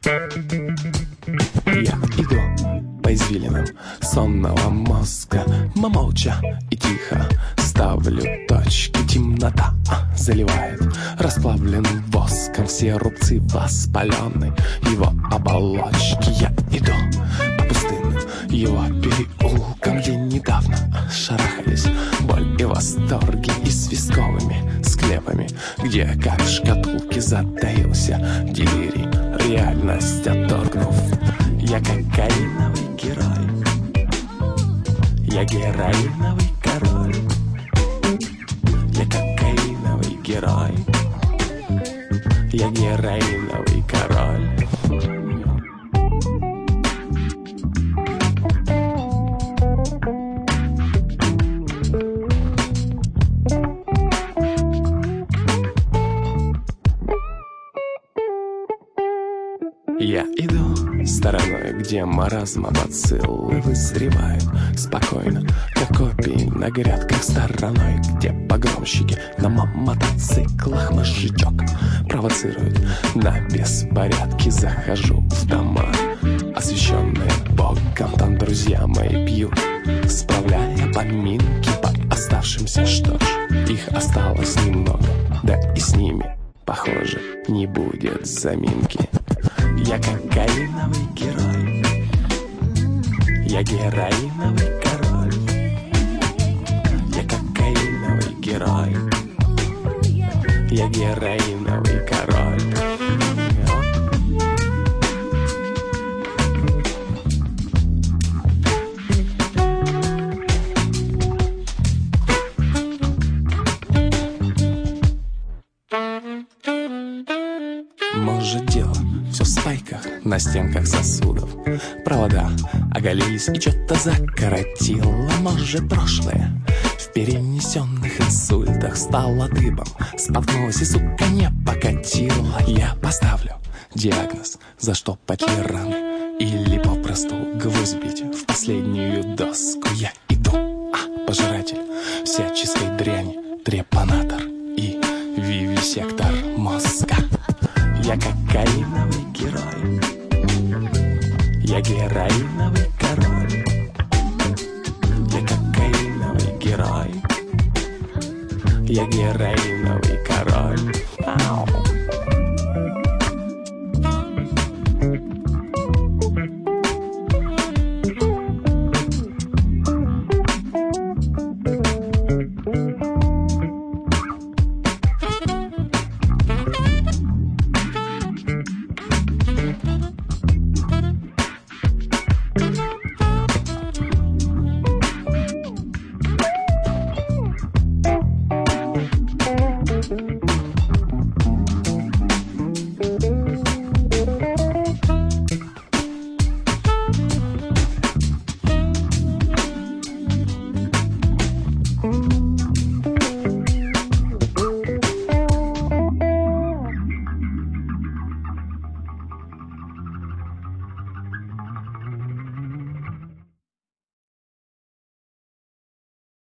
Я иду по извилинам сонного мозга, молча и тихо ставлю точки. Темнота заливает расплавленным воском все рубцы воспаленной его оболочки. Я иду по пустынным его переулкам, где недавно шарахались боль и восторги, и с висковыми склепами, где как в шкатулке затаился делирий, реальность отторгнув. Я кокаиновый герой, я героиновый король, я кокаиновый герой, я героиновый король. Я иду стороной, где маразма бациллы вызревают спокойно, как копии на грядках, стороной, где погромщики на мотоциклах мозжечок провоцируют на беспорядки. Захожу в дома, освещенные Богом, там друзья мои пьют, справляя поминки по оставшимся. Что ж, их осталось немного, да и с ними, похоже, не будет заминки. Я кокаиновый герой, я героиновый король, я кокаиновый герой, я героиновый король. Может, дело все в спайках на стенках сосудов, провода оголились и что-то закоротило. Может, прошлое в перенесенных инсультах стало дыбом, споткнулась и, сука, не покатила. Я поставлю диагноз, заштопать ли раны или попросту гвоздь бить в последнюю доску. Я иду, пожиратель всяческой дряни, трепанатор и вивисектор мозга. Я кокаиновый герой, я героиновый король, я кокаиновый герой, я героиновый король. Ау.